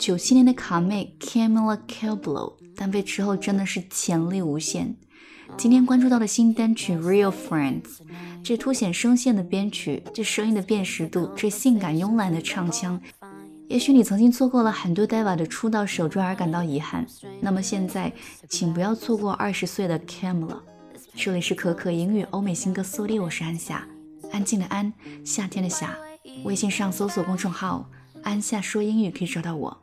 97年的卡妹 Camila Cabello， 单飞之后真的是潜力无限。今天关注到的新单曲 Real Friends， 这凸显声线的编曲，这声音的辨识度，这性感慵懒的唱腔，也许你曾经错过了很多 Deva 的出道首专而感到遗憾，那么现在请不要错过20岁的 Camila。 这里是可可英语欧美新歌速递，我是安夏，安静的安，夏天的夏，微信上搜索公众号安夏说英语可以找到我。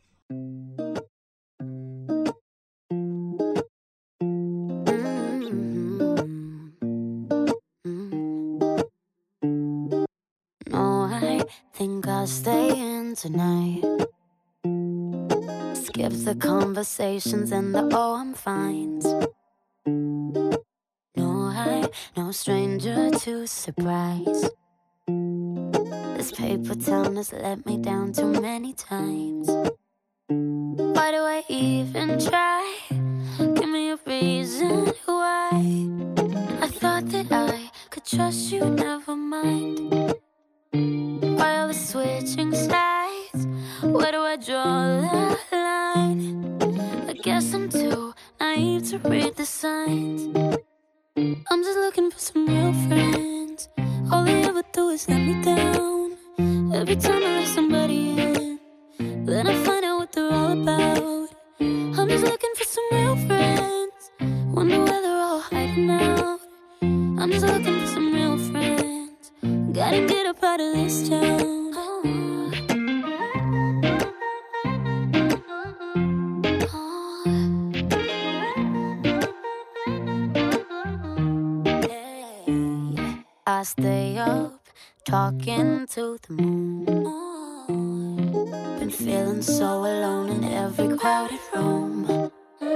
Think I'll stay in tonight. Skip the conversations and the I'm fines. No stranger to surprise. This paper town has let me down too many times. Why do I even try? Give me a reason why. I thought that I could trust you, never mind. While we're switching sides, where do I draw the line? I guess I'm too naive to read the signs. I'm just looking for some real friends. All they ever do is let me down. Every time I let somebody in, then I find out what they're all about. I'm just looking for some real friends. Wonder where they're all hiding out. I'm just looking for some real friends. Gotta get up out of this town. I stay up, talking to the moon. Been feeling so alone in every crowded room.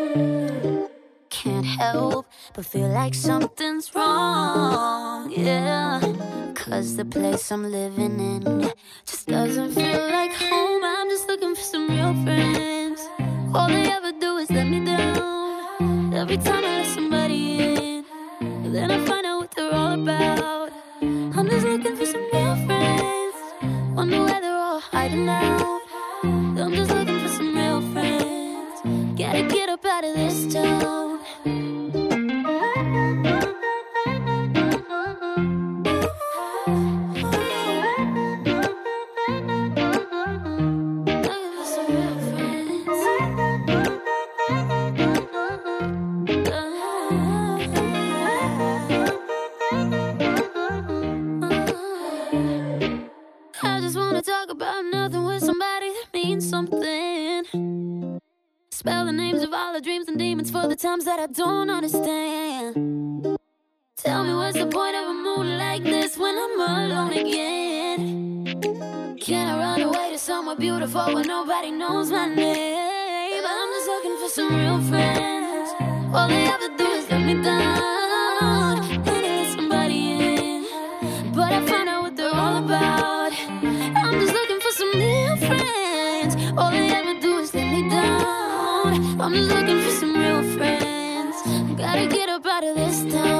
Can't help but feel like something's wrong, yeah. 'Cause the place I'm living in just doesn't feel like home. I'm just looking for some real friends. All they ever do is let me down. Every time I let somebody in, then I find out what they're all about. I'm just looking for some real friends. Wonder where they're all hiding out. I'm just looking for some real friends. Gotta get up out of this town. Spell the names of all the dreams and demons for the times that I don't understand. Tell me what's the point of a moon like this when I'm alone again? Can I run away to somewhere beautiful where nobody knows my name? I'm just looking for some real friends. All they ever do is let me down. Then I let somebody in, but I find out what they're all about. I'm just looking for some real friends. All they ever do is let me down. I'm just looking for some real friends. Gotta get up out of this town.